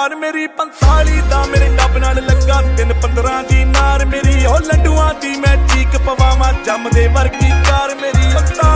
car मेरी 45 दा मेरे डब नाल लगा 3-15 दी नार मेरी ओ लड्डुआं दी मैं चीक पवावां जमदे वर्गी कार मेरी